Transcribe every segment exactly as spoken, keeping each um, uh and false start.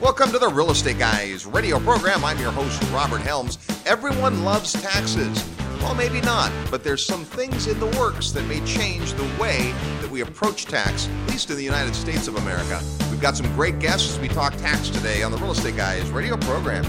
Welcome to the Real Estate Guys radio program. I'm your host, Robert Helms. Everyone loves taxes. Well, maybe not, but there's some things in the works that may change the way that we approach tax, at least in the United States of America. We've got some great guests as we talk tax today on the Real Estate Guys radio program.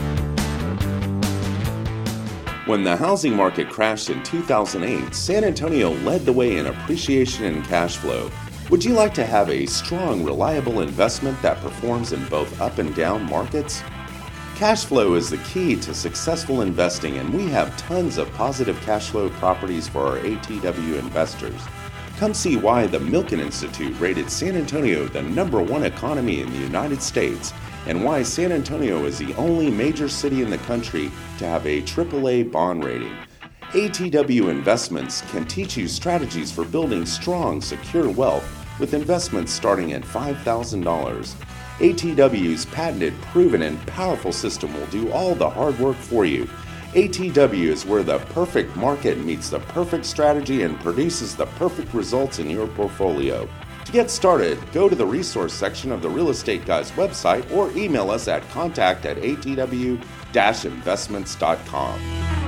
When the housing market crashed in two thousand eight, San Antonio led the way in appreciation and cash flow. Would you like to have a strong, reliable investment that performs in both up and down markets? Cash flow is the key to successful investing, and we have tons of positive cash flow properties for our A T W investors. Come see why the Milken Institute rated San Antonio the number one economy in the United States, and why San Antonio is the only major city in the country to have a triple A bond rating. A T W Investments can teach you strategies for building strong, secure wealth with investments starting at five thousand dollars. A T W's patented, proven, and powerful system will do all the hard work for you. A T W is where the perfect market meets the perfect strategy and produces the perfect results in your portfolio. To get started, go to the resource section of the Real Estate Guys website or email us at contact at a t w dash investments dot com.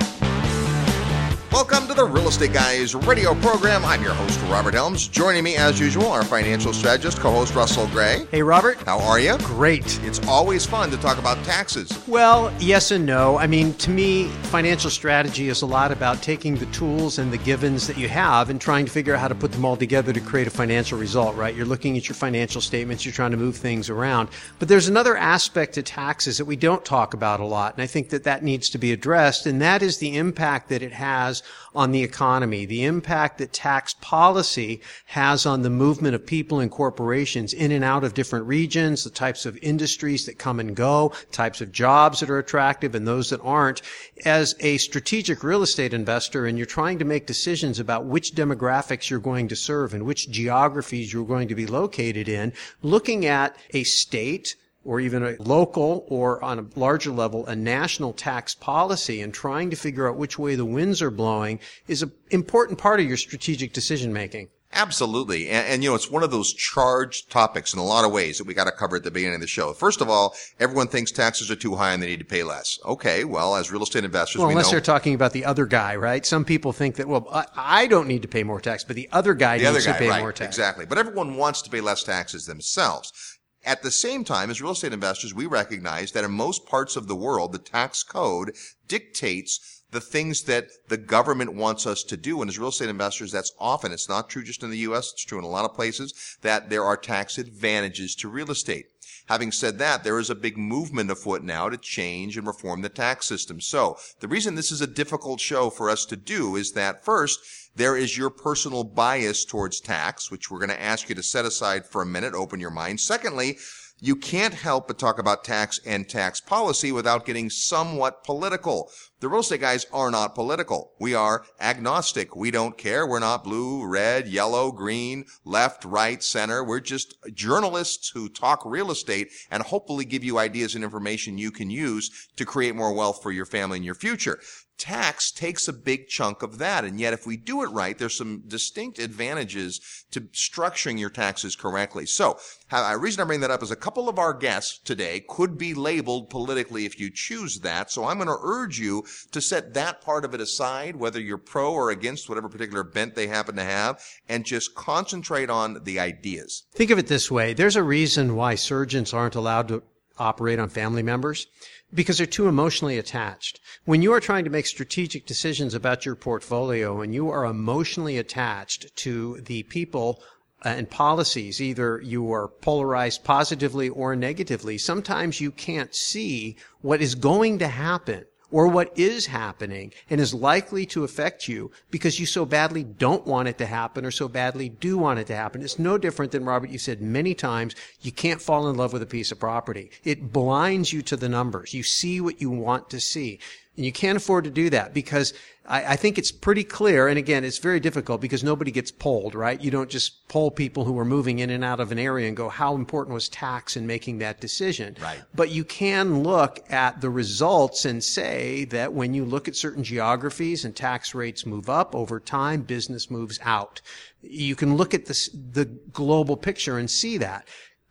Welcome to the Real Estate Guys radio program. I'm your host, Robert Helms. Joining me, as usual, our financial strategist, co-host Russell Gray. Hey, Robert. How are you? Great. It's always fun to talk about taxes. Well, yes and no. I mean, to me, financial strategy is a lot about taking the tools and the givens that you have and trying to figure out how to put them all together to create a financial result, right? You're looking at your financial statements, you're trying to move things around. But there's another aspect to taxes that we don't talk about a lot, and I think that that needs to be addressed, and that is the impact that it has on the economy, the impact that tax policy has on the movement of people and corporations in and out of different regions, the types of industries that come and go, types of jobs that are attractive and those that aren't. As a strategic real estate investor, and you're trying to make decisions about which demographics you're going to serve and which geographies you're going to be located in, looking at a state or even a local, or on a larger level, a national tax policy, and trying to figure out which way the winds are blowing is an important part of your strategic decision making. Absolutely. And, and, you know, it's one of those charged topics in a lot of ways that we got to cover at the beginning of the show. First of all, everyone thinks taxes are too high and they need to pay less. Okay, well, as real estate investors, well, we unless know, they're talking about the other guy, right? Some people think that, well, I, I don't need to pay more tax, but the other guy the needs other guy, to pay right, more tax. Exactly. But everyone wants to pay less taxes themselves. At the same time, as real estate investors, we recognize that in most parts of the world, the tax code dictates the things that the government wants us to do. And as real estate investors, that's often, it's not true just in the U S, it's true in a lot of places, that there are tax advantages to real estate. Having said that, there is a big movement afoot now to change and reform the tax system. So the reason this is a difficult show for us to do is that, first, there is your personal bias towards tax, which we're going to ask you to set aside for a minute, open your mind. Secondly, you can't help but talk about tax and tax policy without getting somewhat political. The real estate guys are not political. We are agnostic. We don't care. We're not blue, red, yellow, green, left, right, center. We're just journalists who talk real estate and hopefully give you ideas and information you can use to create more wealth for your family and your future. Tax takes a big chunk of that, and yet if we do it right, there's some distinct advantages to structuring your taxes correctly. So, the reason I bring that up is a couple of our guests today could be labeled politically if you choose that, so I'm going to urge you to set that part of it aside, whether you're pro or against whatever particular bent they happen to have, and just concentrate on the ideas. Think of it this way. There's a reason why surgeons aren't allowed to operate on family members, because they're too emotionally attached. When you are trying to make strategic decisions about your portfolio and you are emotionally attached to the people and policies, either you are polarized positively or negatively, sometimes you can't see what is going to happen or what is happening and is likely to affect you because you so badly don't want it to happen or so badly do want it to happen. It's no different than, Robert, you said many times, you can't fall in love with a piece of property. It blinds you to the numbers. You see what you want to see. And you can't afford to do that because I, I think it's pretty clear, and again, it's very difficult because nobody gets polled, right? You don't just poll people who are moving in and out of an area and go, how important was tax in making that decision? Right. But you can look at the results and say that when you look at certain geographies and tax rates move up over time, business moves out. You can look at this, the global picture and see that.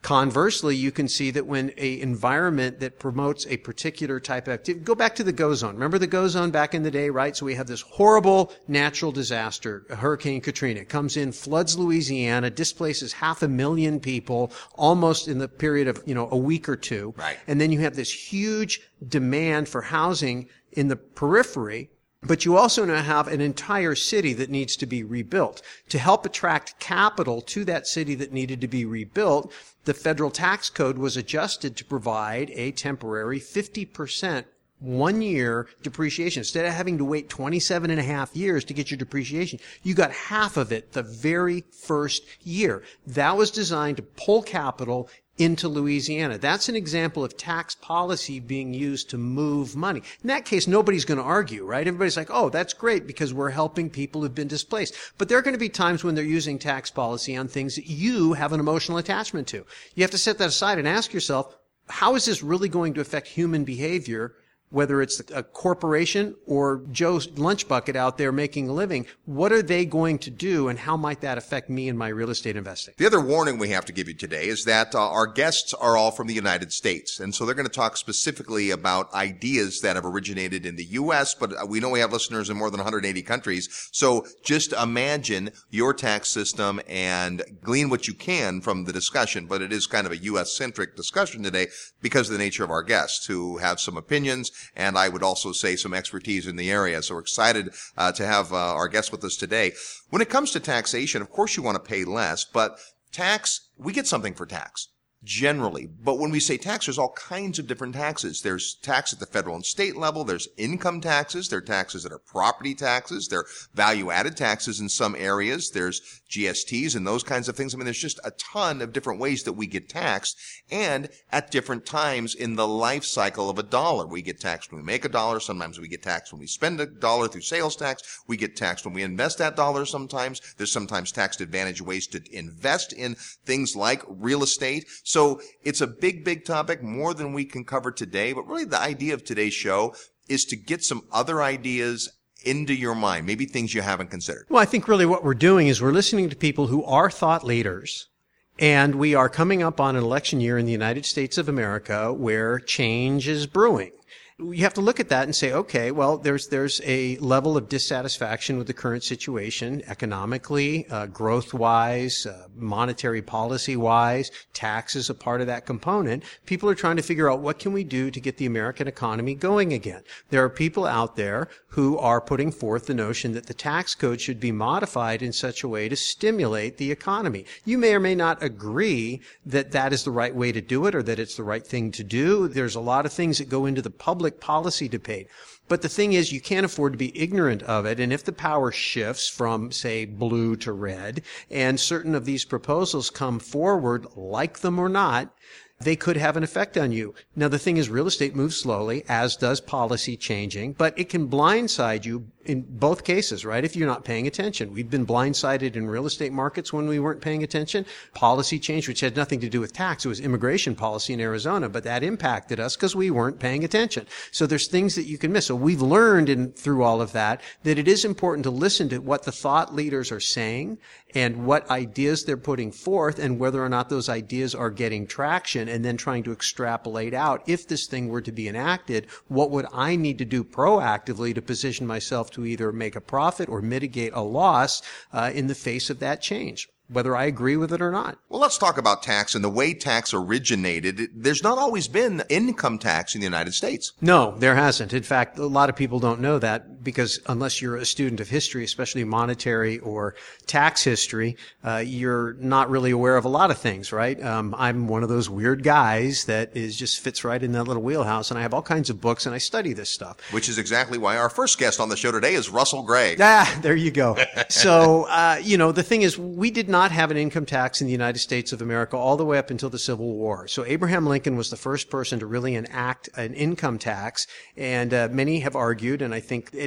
Conversely, you can see that when a environment that promotes a particular type of activity, go back to the GO zone. Remember the GO zone back in the day, right? So we have this horrible natural disaster, Hurricane Katrina. It comes in, floods Louisiana, displaces half a million people almost in the period of, you know, a week or two. Right. And then you have this huge demand for housing in the periphery. But you also now have an entire city that needs to be rebuilt. To help attract capital to that city that needed to be rebuilt, the federal tax code was adjusted to provide a temporary fifty percent one-year depreciation. Instead of having to wait twenty-seven and a half years to get your depreciation, you got half of it the very first year. That was designed to pull capital into Louisiana. That's an example of tax policy being used to move money. In that case, nobody's going to argue, right? Everybody's like, oh, that's great because we're helping people who've been displaced. But there are going to be times when they're using tax policy on things that you have an emotional attachment to. You have to set that aside and ask yourself, how is this really going to affect human behavior, whether it's a corporation or Joe's lunch bucket out there making a living? What are they going to do, and how might that affect me in my real estate investing? The other warning we have to give you today is that uh, our guests are all from the United States, and so they're going to talk specifically about ideas that have originated in the U S, but we know we have listeners in more than one hundred eighty countries, so just imagine your tax system and glean what you can from the discussion, but it is kind of a U S-centric discussion today because of the nature of our guests who have some opinions, and I would also say some expertise in the area. So we're excited uh, to have uh, our guests with us today. When it comes to taxation, of course you want to pay less, but tax, we get something for tax. Generally. But when we say tax, there's all kinds of different taxes. There's tax at the federal and state level. There's income taxes. There are taxes that are property taxes. There are value-added taxes in some areas. There's G S Ts and those kinds of things. I mean, there's just a ton of different ways that we get taxed, and at different times in the life cycle of a dollar. We get taxed when we make a dollar. Sometimes we get taxed when we spend a dollar through sales tax. We get taxed when we invest that dollar sometimes. There's sometimes tax advantage ways to invest in things like real estate. So it's a big, big topic, more than we can cover today. But really the idea of today's show is to get some other ideas into your mind, maybe things you haven't considered. Well, I think really what we're doing is we're listening to people who are thought leaders. And we are coming up on an election year in the United States of America where change is brewing. You have to look at that and say, okay, well, there's there's a level of dissatisfaction with the current situation, economically, uh, growth-wise, uh, monetary policy-wise. Tax is a part of that component. People are trying to figure out what can we do to get the American economy going again. There are people out there who are putting forth the notion that the tax code should be modified in such a way to stimulate the economy. You may or may not agree that that is the right way to do it or that it's the right thing to do. There's a lot of things that go into the public policy debate. But the thing is, you can't afford to be ignorant of it. And if the power shifts from, say, blue to red, and certain of these proposals come forward, like them or not, they could have an effect on you. Now, the thing is, real estate moves slowly, as does policy changing, but it can blindside you in both cases, right? If you're not paying attention. We've been blindsided in real estate markets when we weren't paying attention. Policy change, which had nothing to do with tax. It was immigration policy in Arizona, but that impacted us because we weren't paying attention. So there's things that you can miss. So we've learned in, through all of that, that it is important to listen to what the thought leaders are saying and what ideas they're putting forth and whether or not those ideas are getting traction, and then trying to extrapolate out, if this thing were to be enacted, what would I need to do proactively to position myself to either make a profit or mitigate a loss uh, in the face of that change, whether I agree with it or not. Well, let's talk about tax and the way tax originated. There's not always been income tax in the United States. No, there hasn't. In fact, a lot of people don't know that because unless you're a student of history, especially monetary or tax history, uh, you're not really aware of a lot of things, right? Um, I'm one of those weird guys that is just fits right in that little wheelhouse, and I have all kinds of books and I study this stuff. Which is exactly why our first guest on the show today is Russell Gray. Ah, there you go. So, uh, you know, the thing is, we did not have an income tax in the United States of America all the way up until the Civil War. So Abraham Lincoln was the first person to really enact an income tax, and uh, many have argued, and I think it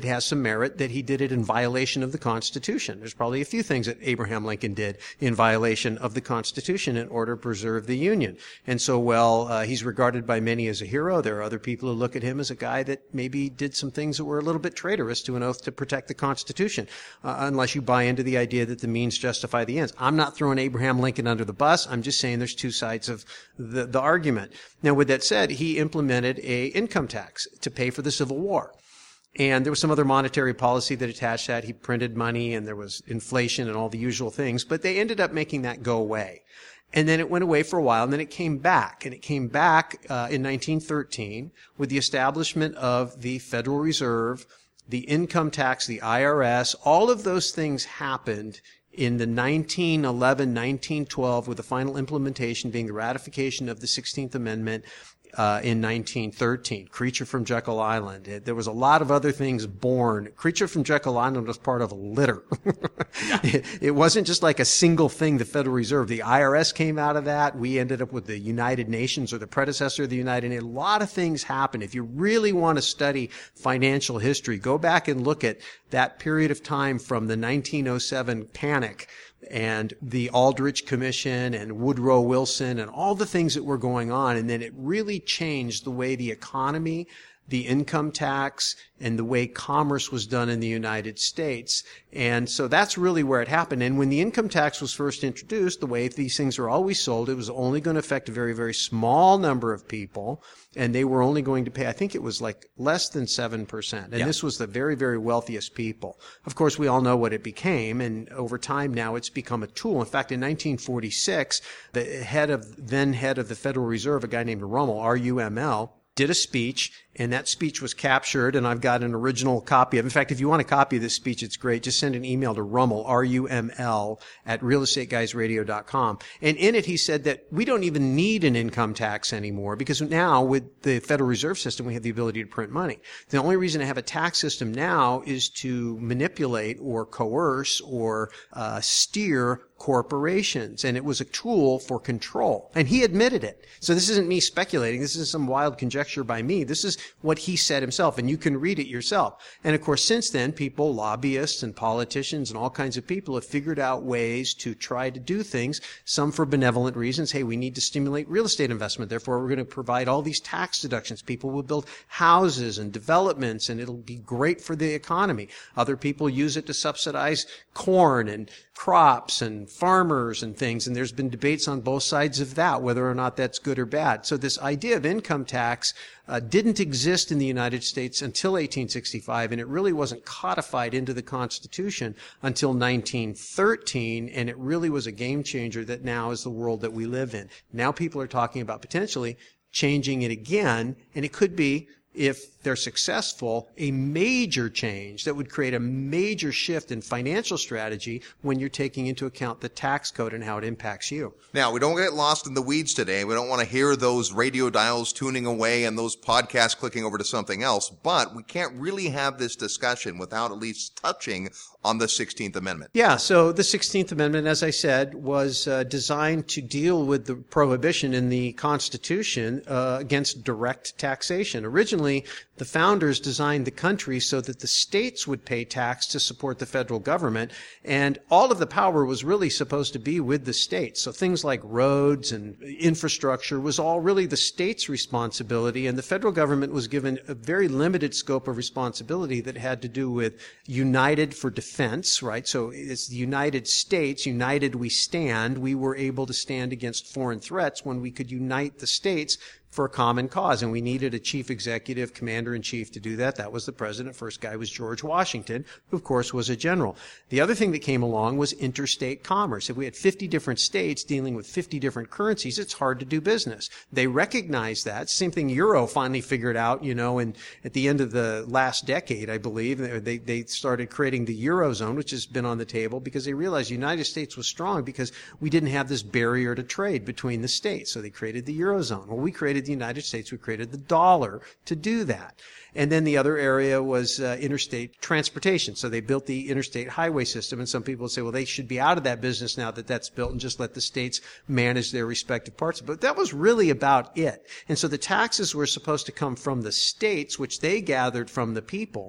has some merit that he did it in violation of the Constitution. There's probably a few things that Abraham Lincoln did in violation of the Constitution in order to preserve the Union. And so, well, uh, he's regarded by many as a hero. There are other people who look at him as a guy that maybe did some things that were a little bit traitorous to an oath to protect the Constitution, uh, unless you buy into the idea that the means justify the ends. I'm not throwing Abraham Lincoln under the bus. I'm just saying there's two sides of the, the argument. Now, with that said, he implemented a income tax to pay for the Civil War. And there was some other monetary policy that attached that. He printed money and there was inflation and all the usual things, but they ended up making that go away. And then it went away for a while, and then it came back. And it came back uh, in nineteen thirteen with the establishment of the Federal Reserve, the income tax, the I R S. All of those things happened in the nineteen eleven, nineteen twelve, with the final implementation being the ratification of the sixteenth Amendment uh, in nineteen thirteen. Creature from Jekyll Island. It, there was a lot of other things born. Creature from Jekyll Island was part of a litter. Yeah. it, it wasn't just like a single thing, the Federal Reserve. The I R S came out of that. We ended up with the United Nations, or the predecessor of the United Nations. A lot of things happened. If you really want to study financial history, go back and look at that period of time from the nineteen oh seven panic and the Aldrich Commission and Woodrow Wilson and all the things that were going on. And then it really changed the way the economy, the income tax, and the way commerce was done in the United States. And so that's really where it happened. And when the income tax was first introduced, the way these things are always sold, it was only going to affect a very, very small number of people. And they were only going to pay, I think it was like less than seven percent. And yeah. This was the very, very wealthiest people. Of course, we all know what it became. And over time now, it's become a tool. In fact, in nineteen forty-six, the head of, then head of the Federal Reserve, a guy named Rummel, R U M L, did a speech, and that speech was captured, and I've got an original copy of it. In fact, if you want a copy of this speech, it's great. Just send an email to Rummel, R U M L, at real estate guys radio dot com. And in it, he said that we don't even need an income tax anymore, because now with the Federal Reserve System, we have the ability to print money. The only reason to have a tax system now is to manipulate or coerce or uh, steer corporations, and it was a tool for control. And he admitted it. So this isn't me speculating. This isn't some wild conjecture by me. This is what he said himself, and you can read it yourself. And of course, since then, people, lobbyists and politicians and all kinds of people have figured out ways to try to do things, some for benevolent reasons. Hey, we need to stimulate real estate investment. Therefore, we're going to provide all these tax deductions. People will build houses and developments, and it'll be great for the economy. Other people use it to subsidize corn and crops and farmers and things, and there's been debates on both sides of that, whether or not that's good or bad. So this idea of income tax uh, didn't exist in the United States until eighteen sixty-five, and it really wasn't codified into the Constitution until nineteen thirteen, and it really was a game changer that now is the world that we live in. Now people are talking about potentially changing it again, and it could be, if they're successful, a major change that would create a major shift in financial strategy when you're taking into account the tax code and how it impacts you. Now, we don't get lost in the weeds today. We don't want to hear those radio dials tuning away and those podcasts clicking over to something else, but we can't really have this discussion without at least touching on the sixteenth Amendment. Yeah, so the sixteenth Amendment, as I said, was uh, designed to deal with the prohibition in the Constitution uh, against direct taxation. Originally, the founders designed the country so that the states would pay tax to support the federal government, and all of the power was really supposed to be with the states. So things like roads and infrastructure was all really the state's responsibility, and the federal government was given a very limited scope of responsibility that had to do with united for defense, right? So it's the United States, united we stand. We were able to stand against foreign threats when we could unite the states for a common cause. And we needed a chief executive, commander-in-chief to do that. That was the president. First guy was George Washington, who of course was a general. The other thing that came along was interstate commerce. If we had fifty different states dealing with fifty different currencies, it's hard to do business. They recognized that. Same thing Euro finally figured out, you know, and at the end of the last decade, I believe, they, they started creating the Eurozone, which has been on the table because they realized the United States was strong because we didn't have this barrier to trade between the states. So they created the Eurozone. Well, we created the United States, we created the dollar to do that. And then the other area was uh, interstate transportation. So they built the interstate highway system, and some people would say, well, they should be out of that business now that that's built and just let the states manage their respective parts. But that was really about it. And so the taxes were supposed to come from the states, which they gathered from the people.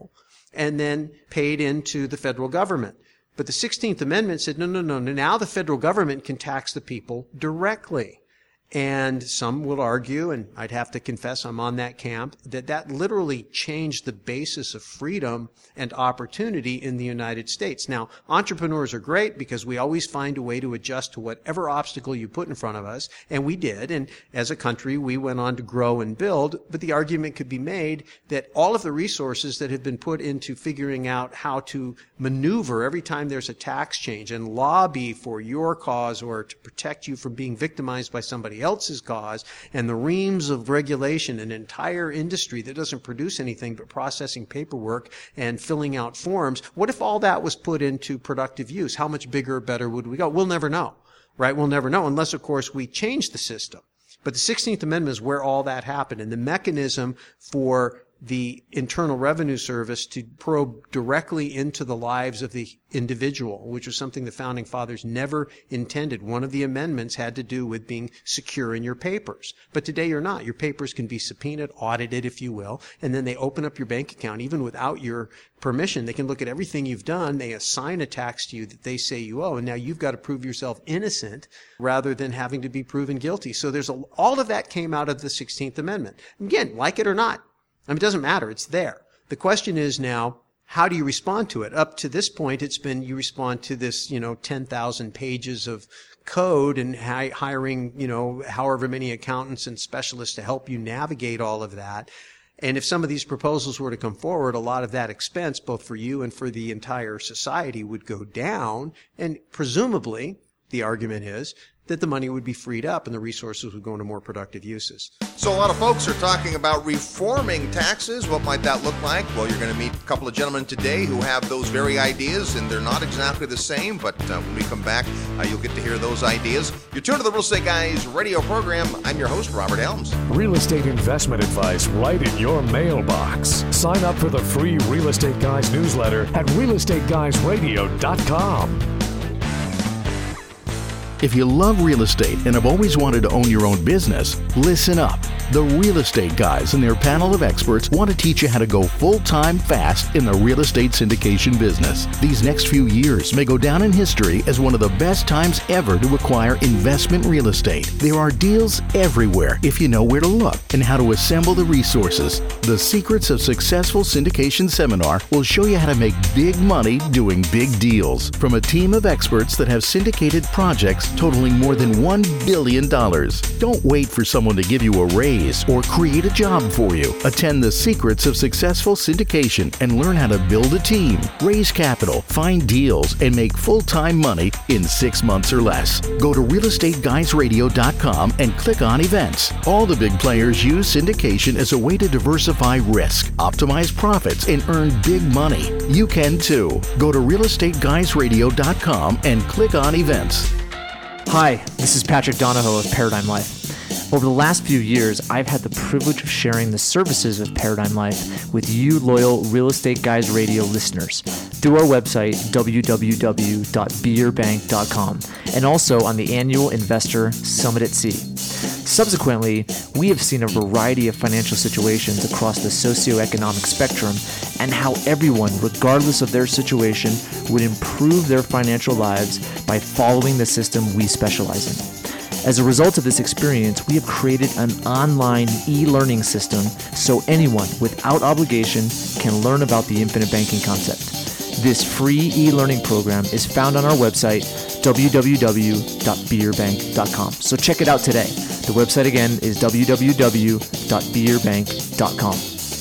and then paid into the federal government. But the sixteenth Amendment said, no, no, no, no, now the federal government can tax the people directly. And some will argue, and I'd have to confess I'm on that camp, that that literally changed the basis of freedom and opportunity in the United States. Now, entrepreneurs are great because we always find a way to adjust to whatever obstacle you put in front of us, and we did. And as a country, we went on to grow and build, but the argument could be made that all of the resources that have been put into figuring out how to maneuver every time there's a tax change and lobby for your cause or to protect you from being victimized by somebody else's cause, and the reams of regulation, an entire industry that doesn't produce anything but processing paperwork and filling out forms. What if all that was put into productive use? How much bigger or better would we go? We'll never know, right? We'll never know unless, of course, we change the system. But the sixteenth Amendment is where all that happened, and the mechanism for the Internal Revenue Service to probe directly into the lives of the individual, which was something the Founding Fathers never intended. One of the amendments had to do with being secure in your papers. But today you're not. Your papers can be subpoenaed, audited, if you will, and then they open up your bank account even without your permission. They can look at everything you've done. They assign a tax to you that they say you owe, and now you've got to prove yourself innocent rather than having to be proven guilty. So there's a, all of that came out of the sixteenth Amendment. Again, like it or not, I mean, it doesn't matter. It's there. The question is now, how do you respond to it? Up to this point, it's been you respond to this, you know, ten thousand pages of code and hi- hiring, you know, however many accountants and specialists to help you navigate all of that. And if some of these proposals were to come forward, a lot of that expense, both for you and for the entire society, would go down. And presumably, the argument is that the money would be freed up and the resources would go into more productive uses. So a lot of folks are talking about reforming taxes. What might that look like? Well, you're going to meet a couple of gentlemen today who have those very ideas, and they're not exactly the same, but uh, when we come back, uh, you'll get to hear those ideas. You're tuned to the Real Estate Guys radio program. I'm your host, Robert Helms. Real estate investment advice right in your mailbox. Sign up for the free Real Estate Guys newsletter at real estate guys radio dot com. If you love real estate and have always wanted to own your own business, listen up. The Real Estate Guys and their panel of experts want to teach you how to go full-time fast in the real estate syndication business. These next few years may go down in history as one of the best times ever to acquire investment real estate. There are deals everywhere if you know where to look and how to assemble the resources. The Secrets of Successful Syndication seminar will show you how to make big money doing big deals from a team of experts that have syndicated projects totaling more than one billion dollars. Don't wait for someone to give you a raise or create a job for you. Attend the Secrets of Successful Syndication and learn how to build a team, raise capital, find deals, and make full-time money in six months or less. Go to real estate guys radio dot com and click on events. All the big players use syndication as a way to diversify risk, optimize profits, and earn big money. You can too. Go to real estate guys radio dot com and click on events. Hi, this is Patrick Donahoe of Paradigm Life. Over the last few years, I've had the privilege of sharing the services of Paradigm Life with you loyal Real Estate Guys Radio listeners through our website, w w w dot be your bank dot com, and also on the annual Investor Summit at Sea. Subsequently, we have seen a variety of financial situations across the socioeconomic spectrum and how everyone, regardless of their situation, would improve their financial lives by following the system we specialize in. As a result of this experience, we have created an online e-learning system so anyone without obligation can learn about the infinite banking concept. This free e-learning program is found on our website, w w w dot be your bank dot com. So check it out today. The website again is w w w dot be your bank dot com.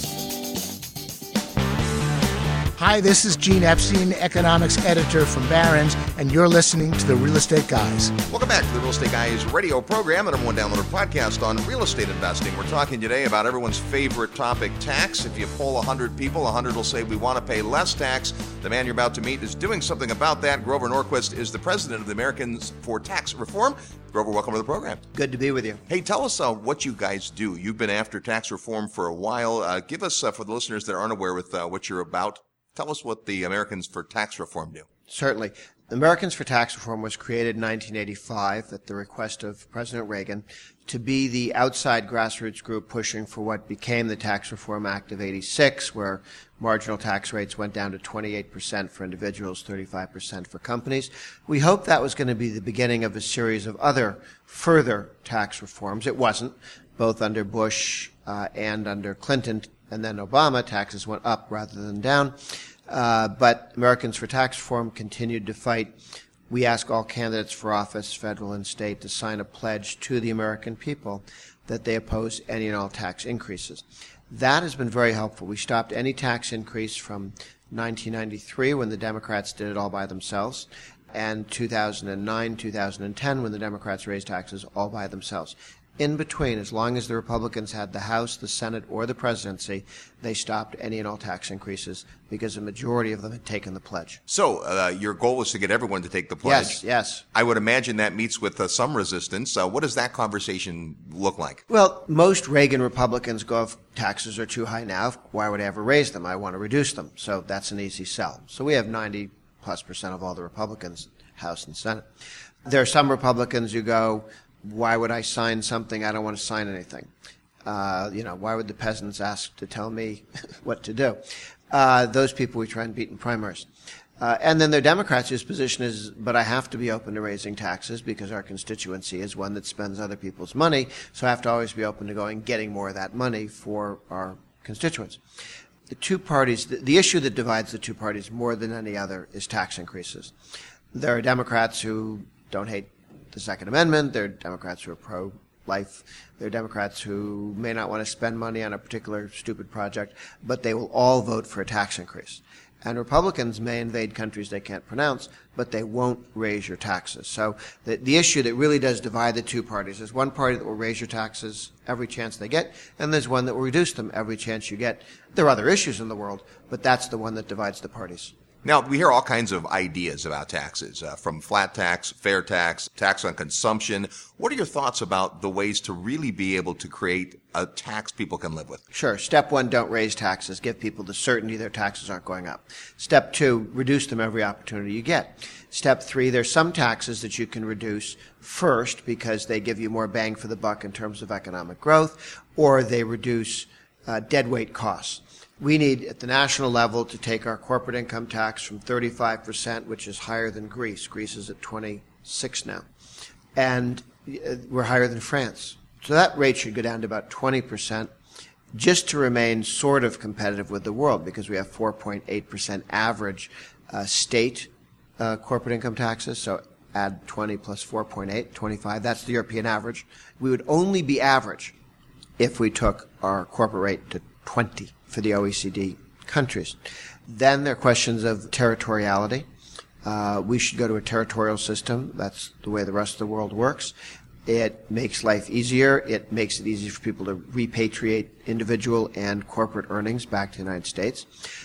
Hi, this is Gene Epstein, economics editor from Barron's, and you're listening to The Real Estate Guys. Welcome back to the Real Estate Guys radio program, the number one downloaded podcast on real estate investing. We're talking today about everyone's favorite topic, tax. If you poll one hundred people, one hundred will say we want to pay less tax. The man you're about to meet is doing something about that. Grover Norquist is the president of the Americans for Tax Reform. Grover, welcome to the program. Good to be with you. Hey, tell us uh, what you guys do. You've been after tax reform for a while. Uh, give us, uh, for the listeners that aren't aware with uh, what you're about, tell us what the Americans for Tax Reform do. Certainly. Americans for Tax Reform was created in nineteen eighty-five at the request of President Reagan to be the outside grassroots group pushing for what became the Tax Reform Act of eighty-six, where marginal tax rates went down to twenty-eight percent for individuals, thirty-five percent for companies. We hoped that was going to be the beginning of a series of other further tax reforms. It wasn't. Both under Bush uh, and under Clinton and then Obama, taxes went up rather than down. Uh, but Americans for Tax Reform continued to fight. We ask all candidates for office, federal and state, to sign a pledge to the American people that they oppose any and all tax increases. That has been very helpful. We stopped any tax increase from nineteen ninety-three, when the Democrats did it all by themselves, and two thousand nine, two thousand ten, when the Democrats raised taxes all by themselves. In between, as long as the Republicans had the House, the Senate, or the presidency, they stopped any and all tax increases because a majority of them had taken the pledge. So uh, your goal is to get everyone to take the pledge. Yes, yes. I would imagine that meets with uh, some resistance. Uh, what does that conversation look like? Well, most Reagan Republicans go, if taxes are too high now, why would I ever raise them? I want to reduce them. So that's an easy sell. So we have ninety plus percent of all the Republicans, House and Senate. There are some Republicans who go, why would I sign something? I don't want to sign anything. Uh, you know, why would the peasants ask to tell me what to do? Uh, those people we try and beat in primaries. Uh, and then there are Democrats whose position is, but I have to be open to raising taxes because our constituency is one that spends other people's money, so I have to always be open to going getting more of that money for our constituents. The two parties, the, the issue that divides the two parties more than any other is tax increases. There are Democrats who don't hate the Second Amendment. There are Democrats who are pro-life. There are Democrats who may not want to spend money on a particular stupid project, but they will all vote for a tax increase. And Republicans may invade countries they can't pronounce, but they won't raise your taxes. So the, the issue that really does divide the two parties is one party that will raise your taxes every chance they get, and there's one that will reduce them every chance you get. There are other issues in the world, but that's the one that divides the parties. Now, we hear all kinds of ideas about taxes, uh, from flat tax, fair tax, tax on consumption. What are your thoughts about the ways to really be able to create a tax people can live with? Sure. Step one, don't raise taxes. Give people the certainty their taxes aren't going up. Step two, reduce them every opportunity you get. Step three, there's some taxes that you can reduce first because they give you more bang for the buck in terms of economic growth, or they reduce uh, deadweight costs. We need, at the national level, to take our corporate income tax from thirty-five percent, which is higher than Greece. Greece is at twenty-six now. And we're higher than France. So that rate should go down to about twenty percent just to remain sort of competitive with the world, because we have four point eight percent average uh, state uh, corporate income taxes. So add twenty plus four point eight, twenty-five. That's the European average. We would only be average if we took our corporate rate to twenty for the O E C D countries. Then there are questions of territoriality. Uh, we should go to a territorial system. That's the way the rest of the world works. It makes life easier. It makes it easy for people to repatriate individual and corporate earnings back to the United States.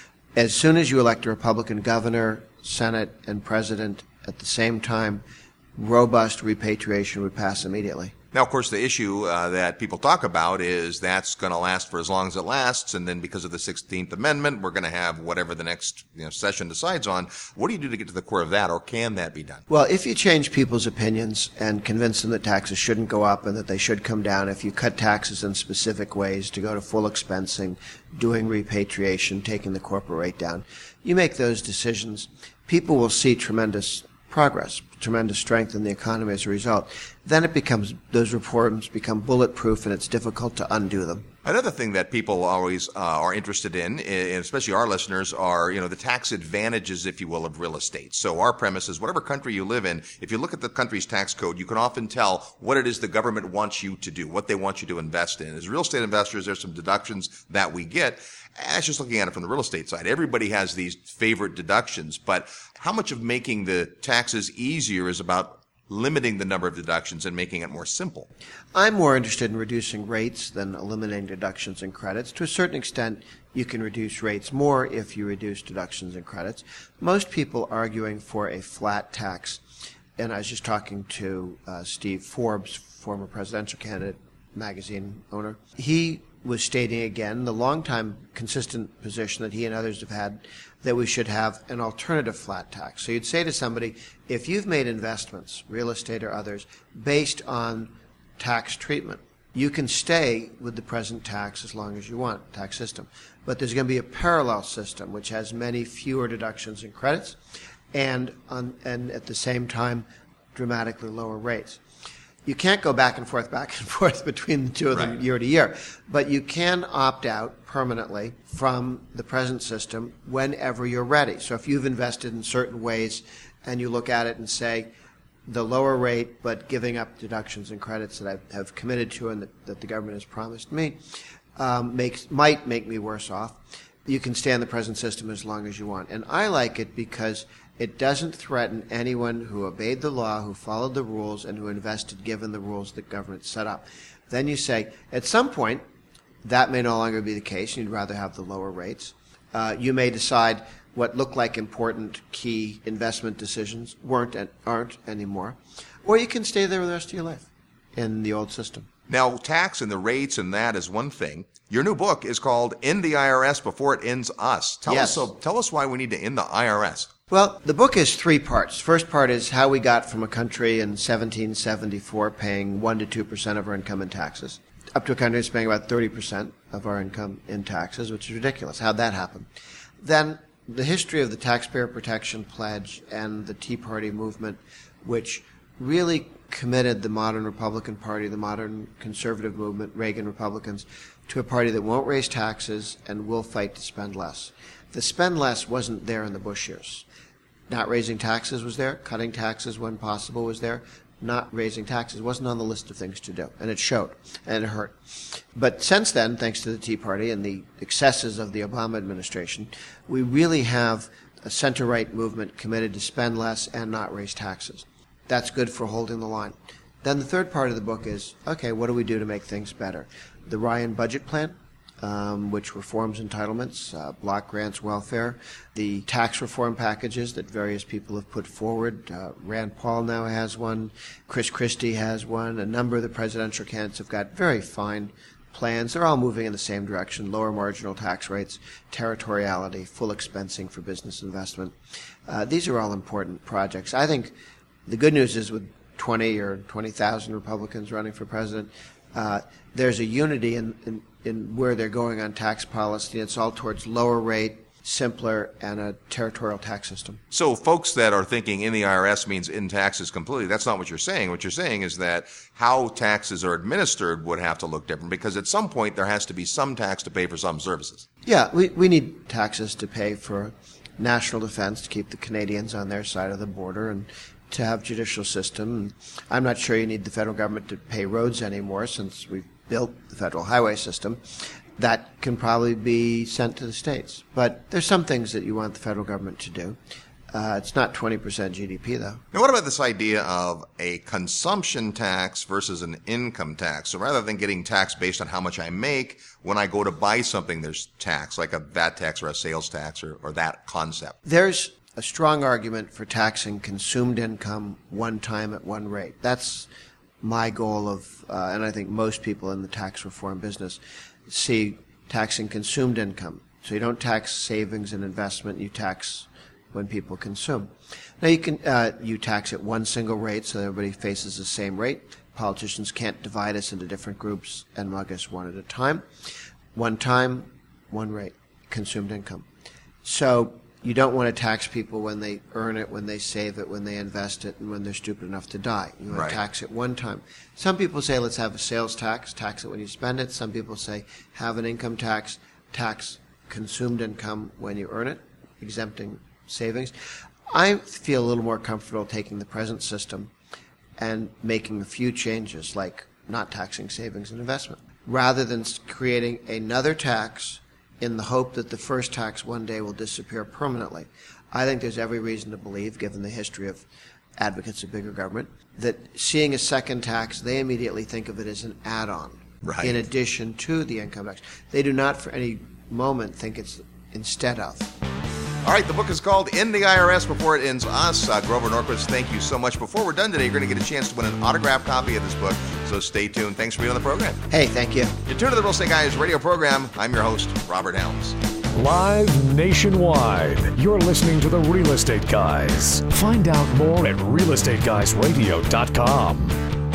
As soon as you elect a Republican governor, Senate, and president at the same time, robust repatriation would pass immediately. Now, of course, the issue uh, that people talk about is that's going to last for as long as it lasts, and then because of the sixteenth Amendment, we're going to have whatever the next you know, session decides on. What do you do to get to the core of that, or can that be done? Well, if you change people's opinions and convince them that taxes shouldn't go up and that they should come down, if you cut taxes in specific ways to go to full expensing, doing repatriation, taking the corporate rate down, you make those decisions, people will see tremendous progress, tremendous strength in the economy as a result. Then it becomes, those reforms become bulletproof, and it's difficult to undo them. Another thing that people always uh, are interested in, and especially our listeners, are, you know, the tax advantages, if you will, of real estate. So our premise is whatever country you live in, if you look at the country's tax code, you can often tell what it is the government wants you to do, what they want you to invest in. As real estate investors, there's some deductions that we get. That's just looking at it from the real estate side. Everybody has these favorite deductions, but how much of making the taxes easier is about limiting the number of deductions and making it more simple? I'm more interested in reducing rates than eliminating deductions and credits. To a certain extent, you can reduce rates more if you reduce deductions and credits. Most people arguing for a flat tax, and I was just talking to uh, Steve Forbes, former presidential candidate magazine owner. He was stating again the long-time consistent position that he and others have had that we should have an alternative flat tax. So you'd say to somebody, if you've made investments, real estate or others, based on tax treatment, you can stay with the present tax as long as you want, tax system. But there's going to be a parallel system which has many fewer deductions and credits and, on, and at the same time, dramatically lower rates. You can't go back and forth, back and forth between the two of them Right. year to year, but you can opt out permanently from the present system whenever you're ready. So if you've invested in certain ways and you look at it and say, the lower rate, but giving up deductions and credits that I have committed to and that, that the government has promised me, um, makes might make me worse off. You can stay in the present system as long as you want. And I like it because it doesn't threaten anyone who obeyed the law, who followed the rules, and who invested given the rules that government set up. Then you say, at some point, that may no longer be the case. You'd rather have the lower rates. Uh, you may decide what looked like important key investment decisions weren't and aren't anymore. Or you can stay there the rest of your life in the old system. Now, tax and the rates and that is one thing. Your new book is called End the I R S Before It Ends Us. Tell Yes. us so, tell us why we need to end the I R S. Well, the book is three parts. First part is how we got from a country in seventeen seventy-four paying one to two percent of our income in taxes up to a country that's paying about thirty percent of our income in taxes, which is ridiculous. How'd that happen? Then the history of the Taxpayer Protection Pledge and the Tea Party movement, which really committed the modern Republican Party, the modern conservative movement, Reagan Republicans, to a party that won't raise taxes and will fight to spend less. The spend less wasn't there in the Bush years. Not raising taxes was there. Cutting taxes when possible was there. Not raising taxes wasn't on the list of things to do. And it showed. And it hurt. But since then, thanks to the Tea Party and the excesses of the Obama administration, we really have a center-right movement committed to spend less and not raise taxes. That's good for holding the line. Then the third part of the book is, okay, what do we do to make things better? The Ryan Budget Plan, Um, which reforms entitlements, uh, block grants, welfare, the tax reform packages that various people have put forward. Uh, Rand Paul now has one. Chris Christie has one. A number of the presidential candidates have got very fine plans. They're all moving in the same direction: lower marginal tax rates, territoriality, full expensing for business investment. Uh, these are all important projects. I think the good news is with twenty or twenty thousand Republicans running for president, uh, there's a unity in, in in where they're going on tax policy. It's all towards lower rate, simpler, and a territorial tax system. So folks that are thinking in the I R S means in taxes completely, that's not what you're saying. What you're saying is that how taxes are administered would have to look different, because at some point there has to be some tax to pay for some services. Yeah, we, we need taxes to pay for national defense, to keep the Canadians on their side of the border, and to have judicial system. I'm not sure you need the federal government to pay roads anymore, since we've built the federal highway system. That can probably be sent to the states. But there's some things that you want the federal government to do. Uh, it's not twenty percent G D P, though. Now, what about this idea of a consumption tax versus an income tax? So rather than getting taxed based on how much I make, when I go to buy something, there's tax, like a V A T tax or a sales tax, or, or that concept. There's a strong argument for taxing consumed income one time at one rate. That's my goal of, uh, and I think most people in the tax reform business see taxing consumed income. So you don't tax savings and investment, you tax when people consume. Now you can, uh, you tax at one single rate so that everybody faces the same rate. Politicians can't divide us into different groups and mug us one at a time. One time, one rate, consumed income. So you don't want to tax people when they earn it, when they save it, when they invest it, and when they're stupid enough to die. You want Right. to tax it one time. Some people say let's have a sales tax, tax it when you spend it. Some people say have an income tax, tax consumed income when you earn it, exempting savings. I feel a little more comfortable taking the present system and making a few changes, like not taxing savings and investment, rather than creating another tax in the hope that the first tax one day will disappear permanently. I think there's every reason to believe, given the history of advocates of bigger government, that seeing a second tax, they immediately think of it as an add-on, Right. in addition to the income tax. They do not for any moment think it's instead of. All right, the book is called End the I R S Before It Ends Us. Uh, Grover Norquist, thank you so much. Before we're done today, you're going to get a chance to win an autographed copy of this book So stay tuned. Thanks for being on the program. Hey, thank you. You're tuned to the Real Estate Guys radio program. I'm your host, Robert Helms. Live nationwide, you're listening to the Real Estate Guys. Find out more at real estate guys radio dot com.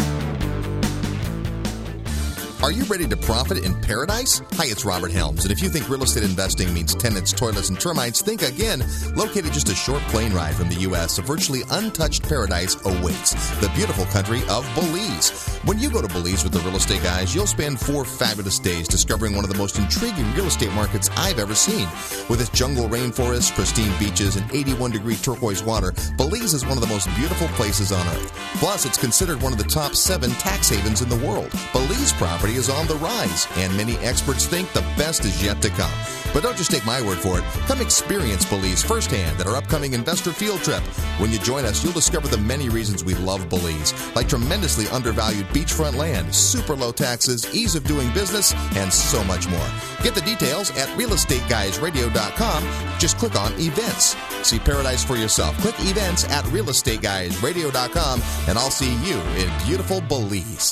Are you ready to profit in paradise? Hi, it's Robert Helms, and if you think real estate investing means tenants, toilets, and termites, think again. Located just a short plane ride from the U S, a virtually untouched paradise awaits, the beautiful country of Belize. When you go to Belize with the Real Estate Guys, you'll spend four fabulous days discovering one of the most intriguing real estate markets I've ever seen. With its jungle rainforest, pristine beaches, and eighty-one degree turquoise water, Belize is one of the most beautiful places on earth. Plus, it's considered one of the top seven tax havens in the world. Belize property is on the rise, and many experts think the best is yet to come. But don't just take my word for it. Come experience Belize firsthand at our upcoming investor field trip. When you join us, you'll discover the many reasons we love Belize, like tremendously undervalued beachfront land, super low taxes, ease of doing business, and so much more. Get the details at real estate guys radio dot com. Just click on events. See paradise for yourself. Click events at real estate guys radio dot com, and I'll see you in beautiful Belize.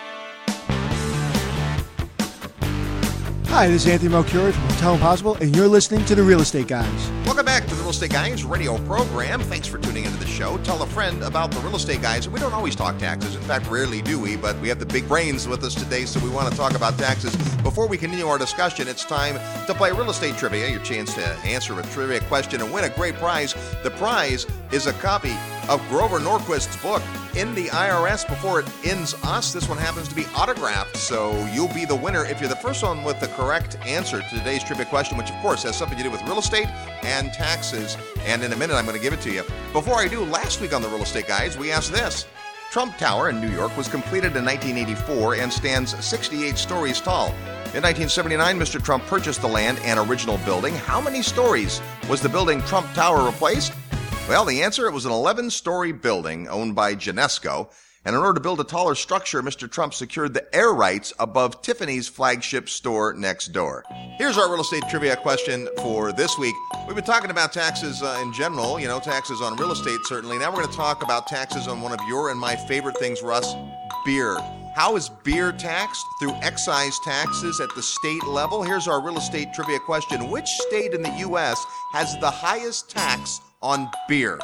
Hi, this is Anthony Melchiori from Hotel Impossible, and you're listening to The Real Estate Guys. Welcome back to the Real Estate Guys radio program. Thanks for tuning into the show. Tell a friend about the Real Estate Guys. We don't always talk taxes. In fact, rarely do we, but we have the big brains with us today, so we want to talk about taxes. Before we continue our discussion, it's time to play Real Estate Trivia, your chance to answer a trivia question and win a great prize. The prize is a copy of Grover Norquist's book, In the I R S Before It Ends Us. This one happens to be autographed, so you'll be the winner if you're the first one with the correct answer to today's trivia question, which of course has something to do with real estate and taxes. And in a minute, I'm going to give it to you. Before I do, last week on the Real Estate Guys, we asked this. Trump Tower in New York was completed in nineteen eighty-four and stands sixty-eight stories tall. In nineteen seventy-nine, Mister Trump purchased the land and original building. How many stories was the building Trump Tower replaced? Well, the answer, it was an eleven-story building owned by Genesco. And in order to build a taller structure, Mister Trump secured the air rights above Tiffany's flagship store next door. Here's our real estate trivia question for this week. We've been talking about taxes uh, in general, you know, taxes on real estate certainly. Now we're going to talk about taxes on one of your and my favorite things, Russ, beer. How is beer taxed? Through excise taxes at the state level. Here's our real estate trivia question. Which state in the U S has the highest tax on beer?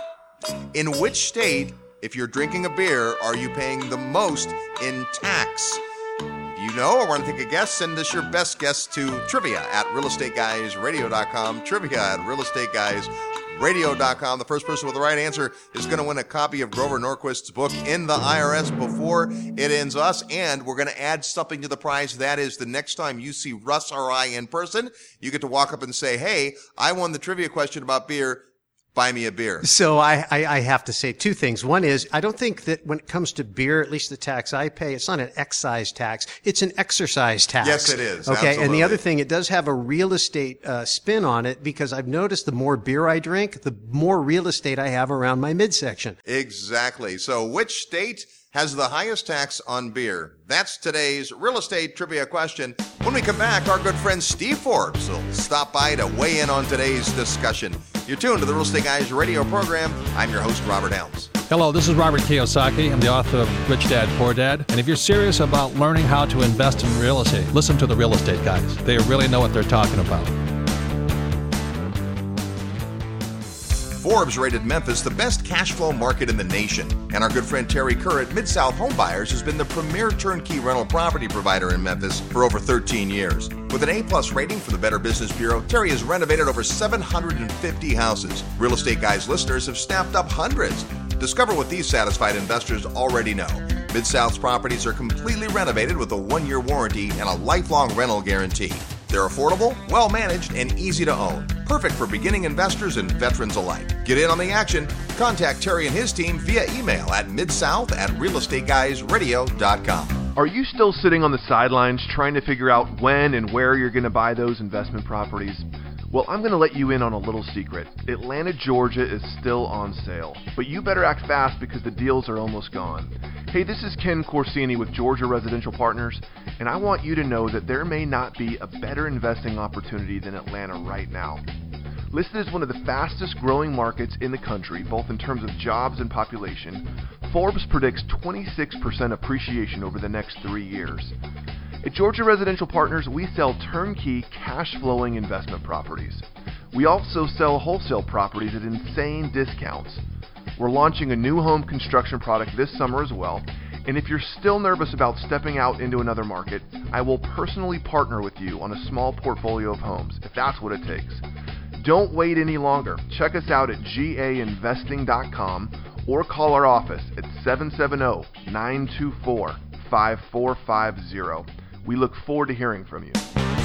In which state, if you're drinking a beer, are you paying the most in tax? If you know or want to take a guess, send us your best guess to trivia at real estate guys radio dot com. Trivia at real estate guys radio dot com. The first person with the right answer is going to win a copy of Grover Norquist's book, In the I R S Before It Ends Us. And we're going to add something to the prize. That is, the next time you see Russ or I in person, you get to walk up and say, hey, I won the trivia question about beer. Buy me a beer. So I, I, I have to say two things. One is, I don't think that when it comes to beer, at least the tax I pay, it's not an excise tax. It's an exercise tax. Yes, it is. Okay. Absolutely. And the other thing, it does have a real estate uh, spin on it, because I've noticed the more beer I drink, the more real estate I have around my midsection. Exactly. So which state has the highest tax on beer? That's today's real estate trivia question. When we come back, our good friend Steve Forbes will stop by to weigh in on today's discussion. You're tuned to the Real Estate Guys radio program. I'm your host, Robert Helms. Hello, this is Robert Kiyosaki. I'm the author of Rich Dad, Poor Dad. And if you're serious about learning how to invest in real estate, listen to the Real Estate Guys. They really know what they're talking about. Forbes rated Memphis the best cash flow market in the nation. And our good friend Terry Kerr at Mid-South Home Buyers has been the premier turnkey rental property provider in Memphis for over thirteen years. With an A-plus rating from the Better Business Bureau, Terry has renovated over seven hundred fifty houses. Real Estate Guys listeners have snapped up hundreds. Discover what these satisfied investors already know. Mid-South's properties are completely renovated with a one-year warranty and a lifelong rental guarantee. They're affordable, well-managed, and easy to own. Perfect for beginning investors and veterans alike. Get in on the action. Contact Terry and his team via email at midsouth at real estate guys radio dot com. Are you still sitting on the sidelines trying to figure out when and where you're going to buy those investment properties? Well, I'm going to let you in on a little secret. Atlanta, Georgia is still on sale, but you better act fast because the deals are almost gone. Hey, this is Ken Corsini with Georgia Residential Partners, and I want you to know that there may not be a better investing opportunity than Atlanta right now. Listed as one of the fastest growing markets in the country, both in terms of jobs and population, Forbes predicts twenty-six percent appreciation over the next three years. At Georgia Residential Partners, we sell turnkey, cash-flowing investment properties. We also sell wholesale properties at insane discounts. We're launching a new home construction product this summer as well, and if you're still nervous about stepping out into another market, I will personally partner with you on a small portfolio of homes, if that's what it takes. Don't wait any longer. Check us out at G A investing dot com or call our office at seven seven zero, nine two four, five four five zero. We look forward to hearing from you.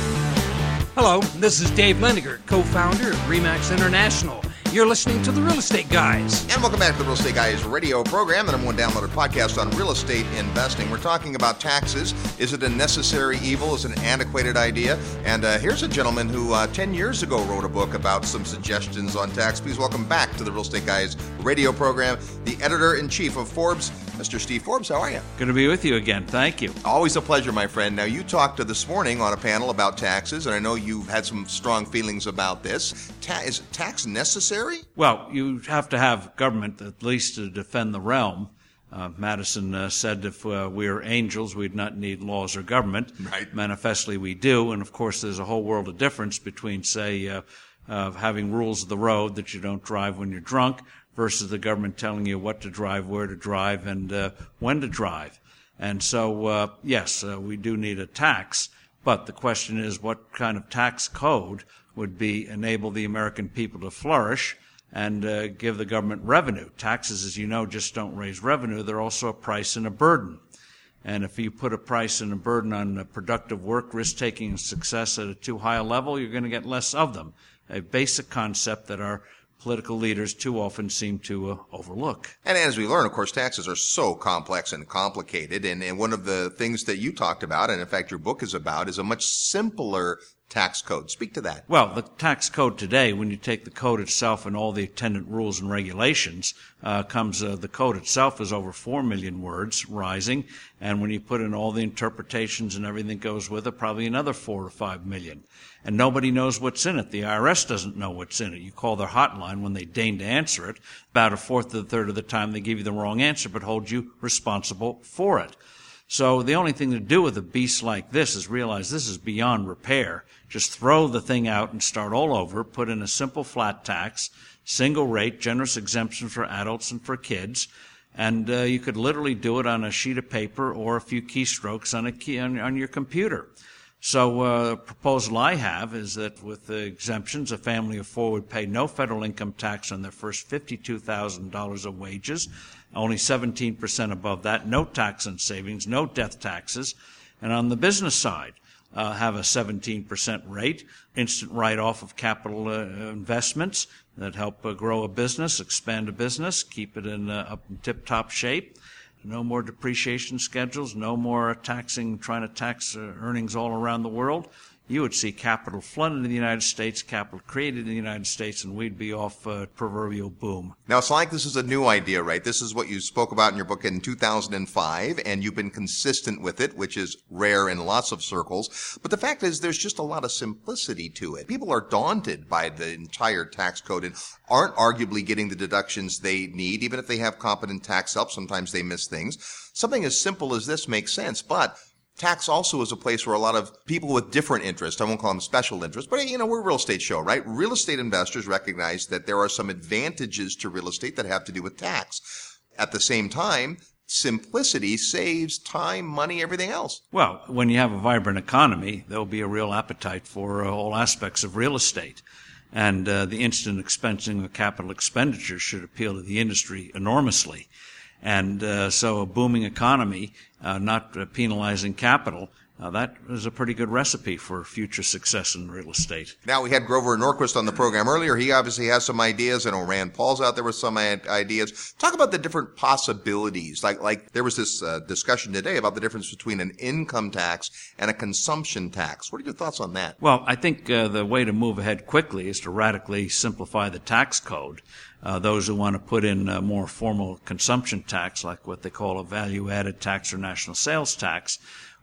Hello, this is Dave Lendiger, co-founder of RE/MAX International. You're listening to The Real Estate Guys. And welcome back to the Real Estate Guys radio program, the number one downloaded podcast on real estate investing. We're talking about taxes. Is it a necessary evil? Is it an antiquated idea? And uh, here's a gentleman who uh, ten years ago wrote a book about some suggestions on tax. Please welcome back to the Real Estate Guys radio program, the editor-in-chief of Forbes, Mister Steve Forbes. How are you? Good to be with you again. Thank you. Always a pleasure, my friend. Now, you talked this morning on a panel about taxes, and I know you've had some strong feelings about this. Ta- is tax necessary? Well, you have to have government at least to defend the realm. Uh, Madison uh, said if uh, we were angels, we'd not need laws or government. Right. Manifestly, we do. And, of course, there's a whole world of difference between, say, uh, uh, having rules of the road that you don't drive when you're drunk versus the government telling you what to drive, where to drive, and uh, when to drive. And so, uh, yes, uh, we do need a tax. But the question is, what kind of tax code would be enable the American people to flourish and uh, give the government revenue? Taxes, as you know, just don't raise revenue. They're also a price and a burden. And if you put a price and a burden on uh, productive work, risk-taking, and success at a too high a level, you're going to get less of them. A basic concept that our political leaders too often seem to uh, overlook. And as we learn, of course, taxes are so complex and complicated. And, and one of the things that you talked about, and in fact your book is about, is a much simpler tax code. Speak to that. Well, the tax code today, when you take the code itself and all the attendant rules and regulations, uh, comes uh, the code itself is over four million words, rising. And when you put in all the interpretations and everything goes with it, probably another four or five million. And nobody knows what's in it. The I R S doesn't know what's in it. You call their hotline when they deign to answer it. About a fourth to a third of the time they give you the wrong answer, but hold you responsible for it. So the only thing to do with a beast like this is realize this is beyond repair. Just throw the thing out and start all over, put in a simple flat tax, single rate, generous exemption for adults and for kids, and uh, you could literally do it on a sheet of paper or a few keystrokes on a key on, on your computer. So uh, the proposal I have is that with the exemptions, a family of four would pay no federal income tax on their first fifty-two thousand dollars of wages, only seventeen percent above that, no tax on savings, no death taxes. And on the business side, uh, have a seventeen percent rate, instant write-off of capital uh, investments that help uh, grow a business, expand a business, keep it in uh, up in tip-top shape. No more depreciation schedules, no more taxing, trying to tax uh, earnings all around the world. You would see capital flood into the United States, capital created in the United States, and we'd be off uh, proverbial boom. Now, it's like this is a new idea, right? This is what you spoke about in your book in two thousand five, and you've been consistent with it, which is rare in lots of circles. But the fact is, there's just a lot of simplicity to it. People are daunted by the entire tax code and aren't arguably getting the deductions they need, even if they have competent tax help. Sometimes they miss things. Something as simple as this makes sense, but tax also is a place where a lot of people with different interests, I won't call them special interests, but, you know, we're a real estate show, right? Real estate investors recognize that there are some advantages to real estate that have to do with tax. At the same time, simplicity saves time, money, everything else. Well, when you have a vibrant economy, there'll be a real appetite for uh, all aspects of real estate. And uh, the instant expensing of capital expenditures should appeal to the industry enormously. And uh, so a booming economy, uh, not uh, penalizing capital, uh, that is a pretty good recipe for future success in real estate. Now, we had Grover Norquist on the program earlier. He obviously has some ideas. I know Rand Paul's out there with some ideas. Talk about the different possibilities. Like, like there was this uh, discussion today about the difference between an income tax and a consumption tax. What are your thoughts on that? Well, I think uh, the way to move ahead quickly is to radically simplify the tax code. Uh, those who want to put in a more formal consumption tax, like what they call a value-added tax or national sales tax,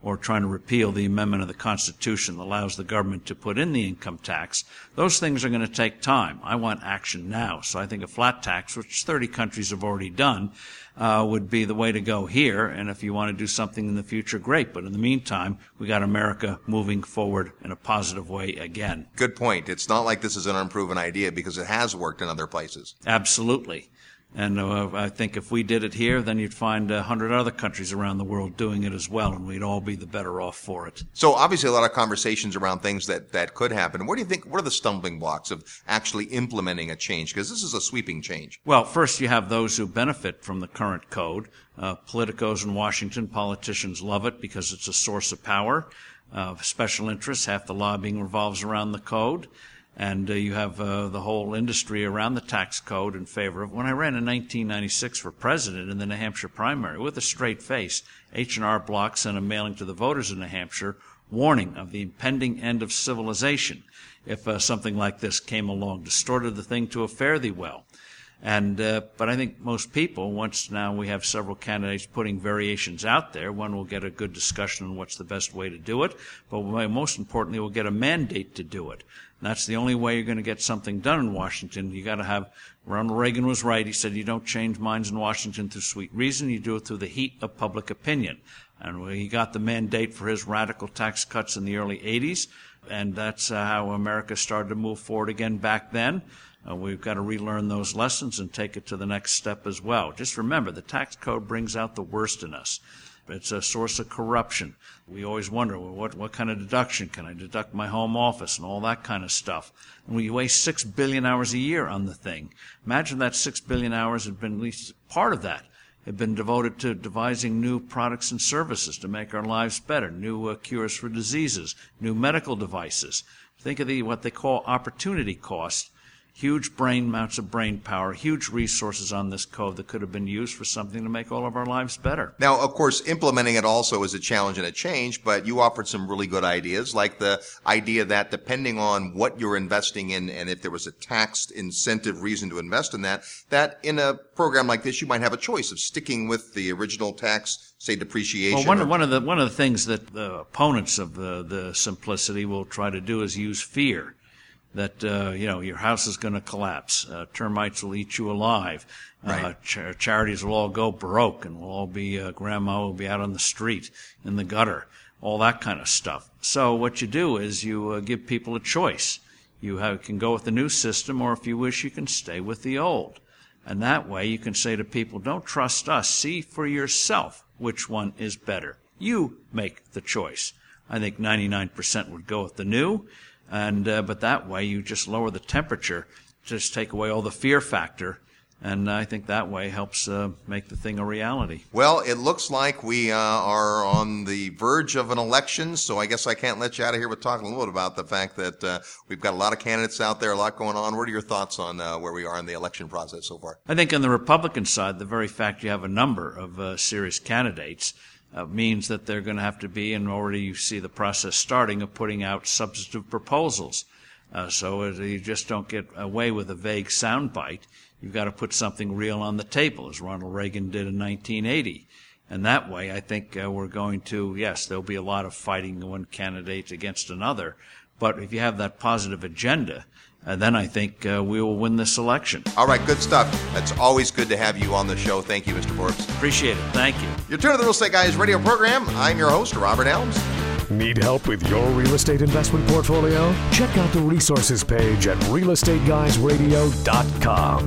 or trying to repeal the amendment of the Constitution that allows the government to put in the income tax. Those things are going to take time. I want action now. So I think a flat tax, which thirty countries have already done, uh, would be the way to go here. And if you want to do something in the future, great. But in the meantime, we got America moving forward in a positive way again. Good point. It's not like this is an unproven idea because it has worked in other places. Absolutely. And uh, I think if we did it here, then you'd find a hundred other countries around the world doing it as well, and we'd all be the better off for it. So obviously a lot of conversations around things that, that could happen. What do you think, what are the stumbling blocks of actually implementing a change? Because this is a sweeping change. Well, first you have those who benefit from the current code. Uh, politicos in Washington, politicians love it because it's a source of power. Uh, special interests, half the lobbying revolves around the code. And uh, you have uh, the whole industry around the tax code in favor of. When I ran in nineteen ninety-six for president in the New Hampshire primary, with a straight face, H and R Block sent a mailing to the voters in New Hampshire warning of the impending end of civilization if uh, something like this came along, distorted the thing to a fare thee well. And uh, but I think most people, once now we have several candidates putting variations out there, one will get a good discussion on what's the best way to do it, but most importantly, we'll get a mandate to do it. And that's the only way you're going to get something done in Washington. You got to have, Ronald Reagan was right. He said you don't change minds in Washington through sweet reason. You do it through the heat of public opinion. And he got the mandate for his radical tax cuts in the early eighties. And that's uh, how America started to move forward again back then. Uh, we've got to relearn those lessons and take it to the next step as well. Just remember, the tax code brings out the worst in us. It's a source of corruption. We always wonder, well, what, what kind of deduction? Can I deduct my home office and all that kind of stuff? And we waste six billion hours a year on the thing. Imagine that six billion hours had been, at least part of that, had been devoted to devising new products and services to make our lives better, new uh, cures for diseases, new medical devices. Think of the what they call opportunity cost. Huge brain amounts of brain power, huge resources on this code that could have been used for something to make all of our lives better. Now, of course, implementing it also is a challenge and a change, but you offered some really good ideas, like the idea that depending on what you're investing in and if there was a tax incentive reason to invest in that, that in a program like this, you might have a choice of sticking with the original tax, say depreciation. Well, one, or- of, one of the one of the things that the opponents of the, the simplicity will try to do is use fear. That, uh, you know, your house is going to collapse. Uh, termites will eat you alive. Right. Uh, ch- charities will all go broke and we'll all be, uh, grandma will be out on the street, in the gutter, all that kind of stuff. So what you do is you uh, give people a choice. You have, can go with the new system, or if you wish, you can stay with the old. And that way you can say to people, don't trust us. See for yourself which one is better. You make the choice. I think ninety-nine percent would go with the new. And uh, but that way you just lower the temperature, just take away all the fear factor, and I think that way helps uh, make the thing a reality. Well, it looks like we uh, are on the verge of an election, so I guess I can't let you out of here without talking a little bit about the fact that uh, we've got a lot of candidates out there, a lot going on. What are your thoughts on uh, where we are in the election process so far? I think on the Republican side, the very fact you have a number of uh, serious candidates Uh, means that they're going to have to be, and already you see the process starting, of putting out substantive proposals. Uh, so uh, you just don't get away with a vague soundbite. You've got to put something real on the table, as Ronald Reagan did in nineteen eighty. And that way, I think uh, we're going to, yes, there'll be a lot of fighting one candidate against another. But if you have that positive agenda, Uh, then I think uh, we will win this election. All right, good stuff. It's always good to have you on the show. Thank you, Mister Forbes. Appreciate it. Thank you. You're tuned to the Real Estate Guys radio program. I'm your host, Robert Helms. Need help with your real estate investment portfolio? Check out the resources page at real estate guys radio dot com.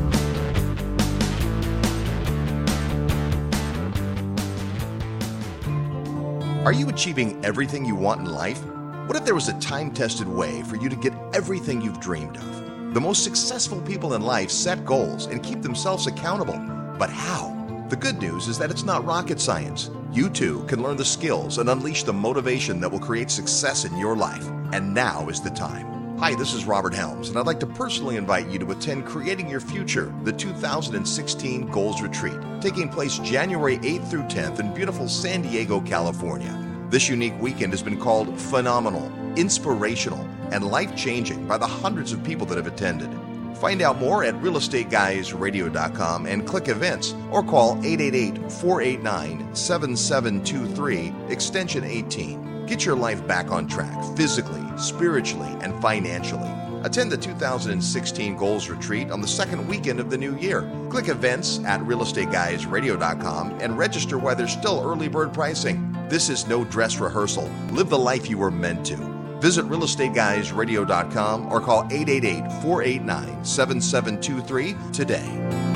Are you achieving everything you want in life? What if there was a time-tested way for you to get everything you've dreamed of? The most successful people in life set goals and keep themselves accountable. But how? The good news is that it's not rocket science. You too can learn the skills and unleash the motivation that will create success in your life. And now is the time. Hi, this is Robert Helms, and I'd like to personally invite you to attend Creating Your Future, the two thousand sixteen Goals Retreat, taking place January eighth through tenth in beautiful San Diego, California. This unique weekend has been called phenomenal, inspirational, and life-changing by the hundreds of people that have attended. Find out more at real estate guys radio dot com and click events or call eight eight eight, four eight nine, seven seven two three, extension eighteen. Get your life back on track physically, spiritually, and financially. Attend the two thousand sixteen Goals Retreat on the second weekend of the new year. Click events at real estate guys radio dot com and register while there's still early bird pricing. This is no dress rehearsal. Live the life you were meant to. Visit real estate guys radio dot com or call eight eight eight, four eight nine, seven seven two three today.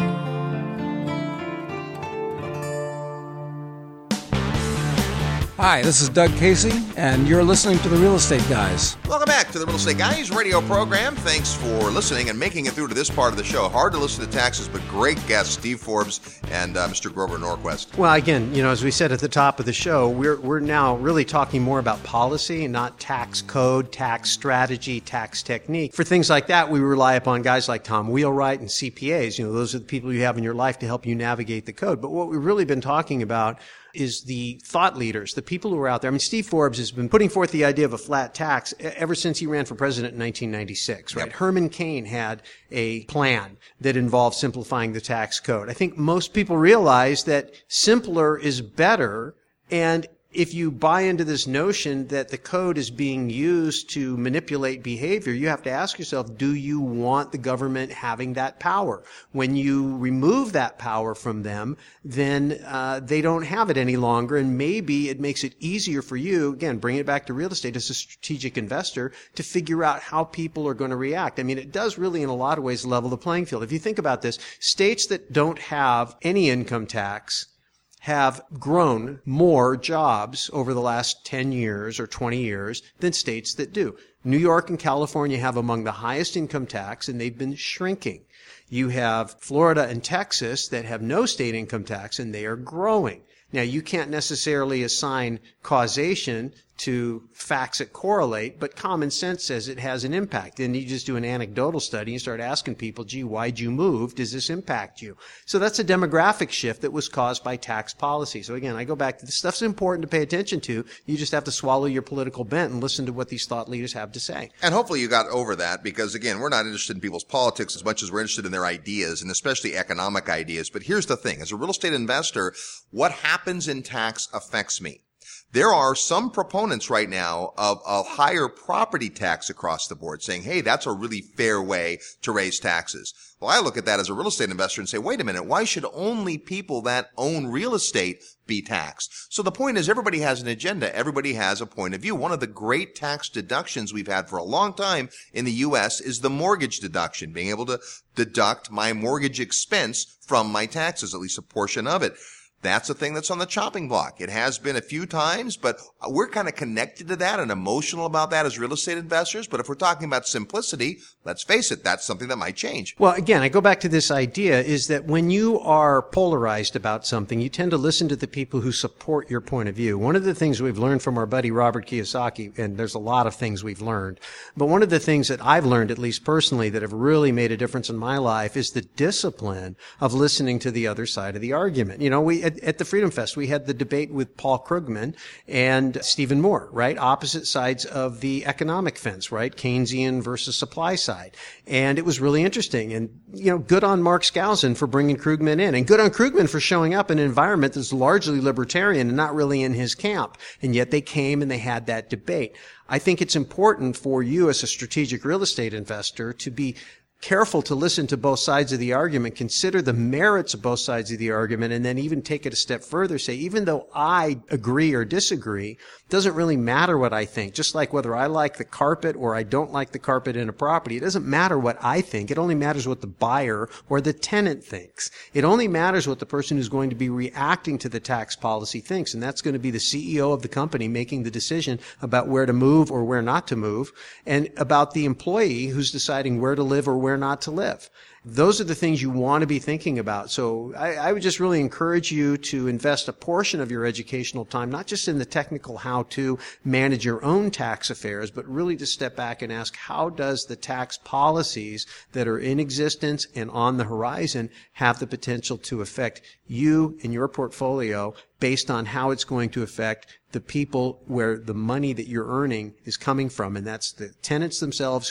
Hi, this is Doug Casey, and you're listening to The Real Estate Guys. Welcome back to the Real Estate Guys radio program. Thanks for listening and making it through to this part of the show. Hard to listen to taxes, but great guests, Steve Forbes and uh, Mister Grover Norquist. Well, again, you know, as we said at the top of the show, we're we're now really talking more about policy and not tax code, tax strategy, tax technique. For things like that, we rely upon guys like Tom Wheelwright and C P As. You know, those are the people you have in your life to help you navigate the code. But what we've really been talking about is the thought leaders, the people who are out there. I mean, Steve Forbes has been putting forth the idea of a flat tax ever since he ran for president in nineteen ninety-six, right? Yep. Herman Cain had a plan that involved simplifying the tax code. I think most people realize that simpler is better, and if you buy into this notion that the code is being used to manipulate behavior, you have to ask yourself, do you want the government having that power? When you remove that power from them, then uh, they don't have it any longer, and maybe it makes it easier for you, again, bring it back to real estate as a strategic investor, to figure out how people are going to react. I mean, it does really, in a lot of ways, level the playing field. If you think about this, states that don't have any income tax have grown more jobs over the last ten years or twenty years than states that do. New York and California have among the highest income tax, and they've been shrinking. You have Florida and Texas that have no state income tax, and they are growing. Now, you can't necessarily assign causation to facts that correlate, but common sense says it has an impact. And you just do an anecdotal study and start asking people, gee, why'd you move? Does this impact you? So that's a demographic shift that was caused by tax policy. So again, I go back to this stuff's important to pay attention to. You just have to swallow your political bent and listen to what these thought leaders have to say. And hopefully you got over that, because again, we're not interested in people's politics as much as we're interested in their ideas, and especially economic ideas. But here's the thing. As a real estate investor, what happens in tax affects me. There are some proponents right now of a higher property tax across the board, saying, hey, that's a really fair way to raise taxes. Well, I look at that as a real estate investor and say, wait a minute, why should only people that own real estate be taxed? So the point is, everybody has an agenda. Everybody has a point of view. One of the great tax deductions we've had for a long time in the U S is the mortgage deduction, being able to deduct my mortgage expense from my taxes, at least a portion of it. That's a thing that's on the chopping block. It has been a few times, but we're kind of connected to that and emotional about that as real estate investors. But if we're talking about simplicity, let's face it, that's something that might change. Well, again, I go back to this idea is that when you are polarized about something, you tend to listen to the people who support your point of view. One of the things we've learned from our buddy Robert Kiyosaki, and there's a lot of things we've learned, but one of the things that I've learned, at least personally, that have really made a difference in my life is the discipline of listening to the other side of the argument. You know, we At, at the Freedom Fest, we had the debate with Paul Krugman and Stephen Moore, right? Opposite sides of the economic fence, right? Keynesian versus supply side. And it was really interesting. And, you know, good on Mark Skousen for bringing Krugman in. And good on Krugman for showing up in an environment that's largely libertarian and not really in his camp. And yet they came and they had that debate. I think it's important for you as a strategic real estate investor to be careful to listen to both sides of the argument, consider the merits of both sides of the argument, and then even take it a step further, say, even though I agree or disagree, it doesn't really matter what I think. Just like whether I like the carpet or I don't like the carpet in a property, it doesn't matter what I think. It only matters what the buyer or the tenant thinks. It only matters what the person who's going to be reacting to the tax policy thinks, and that's going to be the C E O of the company making the decision about where to move or where not to move, and about the employee who's deciding where to live or where not to live. Those are the things you want to be thinking about. So I, I would just really encourage you to invest a portion of your educational time, not just in the technical how to manage your own tax affairs, but really to step back and ask, how does the tax policies that are in existence and on the horizon have the potential to affect you and your portfolio based on how it's going to affect the people where the money that you're earning is coming from, and that's the tenants themselves who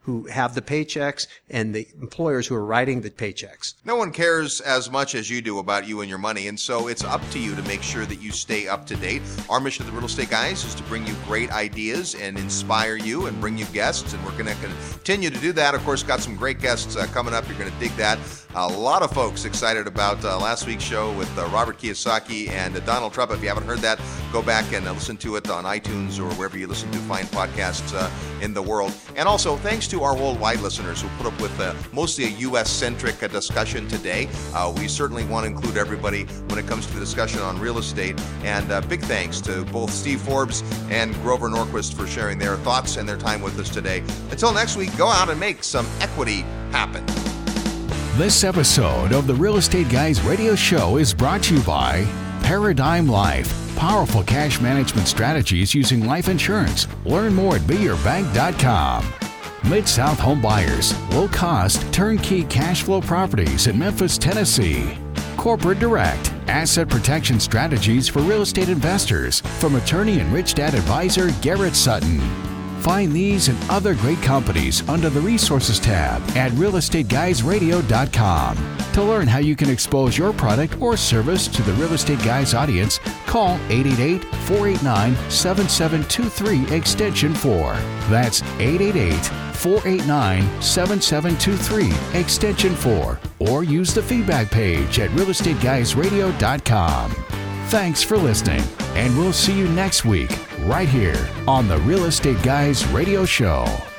who have the paychecks and the employers who are writing the paychecks. No one cares as much as you do about you and your money, and so it's up to you to make sure that you stay up to date. Our mission at the Real Estate Guys is to bring you great ideas and inspire you and bring you guests, and we're going to continue to do that. Of course, got some great guests uh, coming up. You're going to dig that. A lot of folks excited about uh, last week's show with uh, Robert Kiyosaki and uh, Donald Trump. If you haven't heard that, go back and uh, listen to it on iTunes or wherever you listen to fine podcasts uh, in the world. And also, thanks to our worldwide listeners who put up with uh, mostly a U S-centric uh, discussion today. Uh, we certainly want to include everybody when it comes to the discussion on real estate. And uh, big thanks to both Steve Forbes and Grover Norquist for sharing their thoughts and their time with us today. Until next week, go out and make some equity happen. This episode of the Real Estate Guys radio show is brought to you by Paradigm Life. Powerful cash management strategies using life insurance. Learn more at be your bank dot com. Mid-South Home Buyers. Low-cost, turnkey cash flow properties in Memphis, Tennessee. Corporate Direct. Asset protection strategies for real estate investors. From attorney and Rich Dad advisor Garrett Sutton. Find these and other great companies under the Resources tab at real estate guys radio dot com. To learn how you can expose your product or service to the Real Estate Guys audience, call eight eight eight, four eight nine, seven seven two three extension four. That's eight eight eight, four eight nine, seven seven two three extension four. Or use the feedback page at real estate guys radio dot com. Thanks for listening, and we'll see you next week right here on the Real Estate Guys Radio Show.